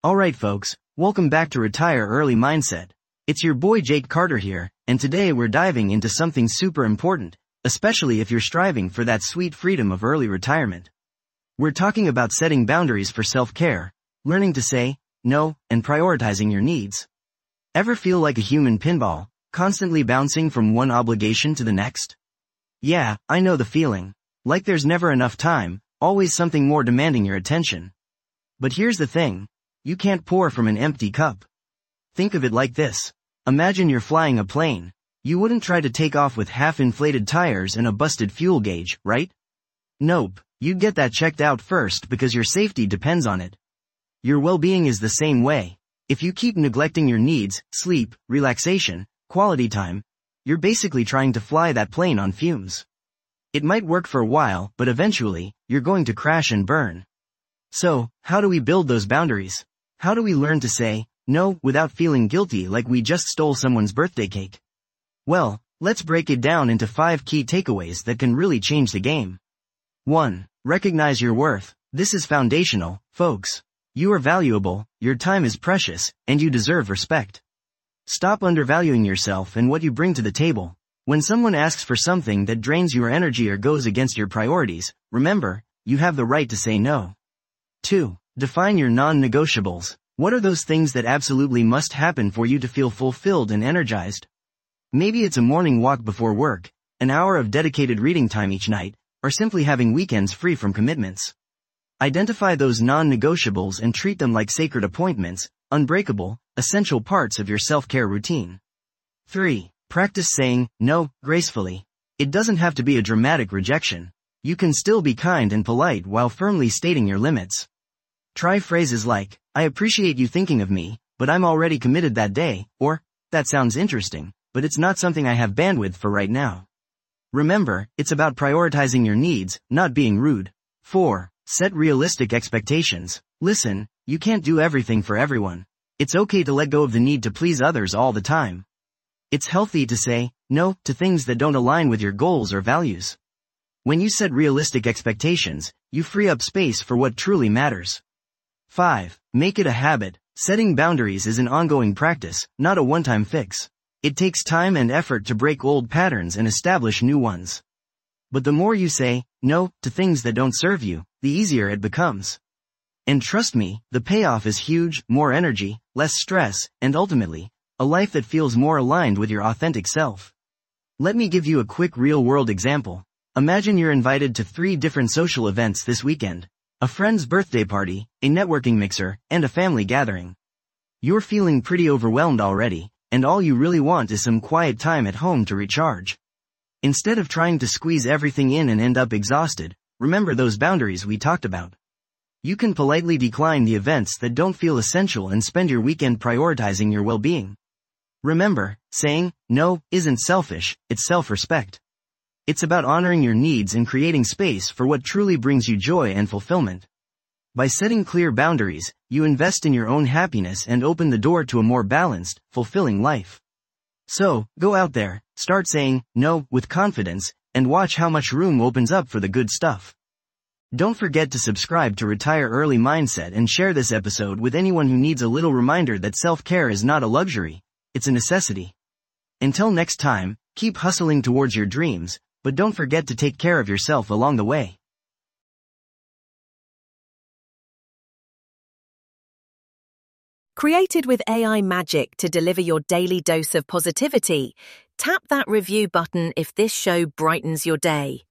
Alright folks, welcome back to Retire Early Mindset. It's your boy Jake Carter here, and today we're diving into something super important, especially if you're striving for that sweet freedom of early retirement. We're talking about setting boundaries for self-care, learning to say no, and prioritizing your needs. Ever feel like a human pinball, constantly bouncing from one obligation to the next? Yeah, I know the feeling. Like there's never enough time, always something more demanding your attention. But here's the thing. You can't pour from an empty cup. Think of it like this. Imagine you're flying a plane. You wouldn't try to take off with half-inflated tires and a busted fuel gauge, right? Nope, you'd get that checked out first because your safety depends on it. Your well-being is the same way. If you keep neglecting your needs, sleep, relaxation, quality time, you're basically trying to fly that plane on fumes. It might work for a while, but eventually, you're going to crash and burn. So, how do we build those boundaries? How do we learn to say no without feeling guilty like we just stole someone's birthday cake? Well, let's break it down into 5 key takeaways that can really change the game. 1. Recognize your worth. This is foundational, folks. You are valuable, your time is precious, and you deserve respect. Stop undervaluing yourself and what you bring to the table. When someone asks for something that drains your energy or goes against your priorities, remember, you have the right to say no. 2. Define your non-negotiables. What are those things that absolutely must happen for you to feel fulfilled and energized? Maybe it's a morning walk before work, an hour of dedicated reading time each night, or simply having weekends free from commitments. Identify those non-negotiables and treat them like sacred appointments, unbreakable, essential parts of your self-care routine. 3. Practice saying no gracefully. It doesn't have to be a dramatic rejection. You can still be kind and polite while firmly stating your limits. Try phrases like, I appreciate you thinking of me, but I'm already committed that day, or, that sounds interesting, but it's not something I have bandwidth for right now. Remember, it's about prioritizing your needs, not being rude. 4. Set realistic expectations. Listen, you can't do everything for everyone. It's okay to let go of the need to please others all the time. It's healthy to say no to things that don't align with your goals or values. When you set realistic expectations, you free up space for what truly matters. 5. Make it a habit. Setting boundaries is an ongoing practice, not a one-time fix. It takes time and effort to break old patterns and establish new ones. But the more you say no to things that don't serve you, the easier it becomes. And trust me, the payoff is huge: more energy, less stress, and ultimately, a life that feels more aligned with your authentic self. Let me give you a quick real-world example. Imagine you're invited to 3 different social events this weekend. A friend's birthday party, a networking mixer, and a family gathering. You're feeling pretty overwhelmed already, and all you really want is some quiet time at home to recharge. Instead of trying to squeeze everything in and end up exhausted, remember those boundaries we talked about. You can politely decline the events that don't feel essential and spend your weekend prioritizing your well-being. Remember, saying no isn't selfish, it's self-respect. It's about honoring your needs and creating space for what truly brings you joy and fulfillment. By setting clear boundaries, you invest in your own happiness and open the door to a more balanced, fulfilling life. So, go out there, start saying no with confidence, and watch how much room opens up for the good stuff. Don't forget to subscribe to Retire Early Mindset and share this episode with anyone who needs a little reminder that self-care is not a luxury, it's a necessity. Until next time, keep hustling towards your dreams, but don't forget to take care of yourself along the way. Created with AI magic to deliver your daily dose of positivity, tap that review button if this show brightens your day.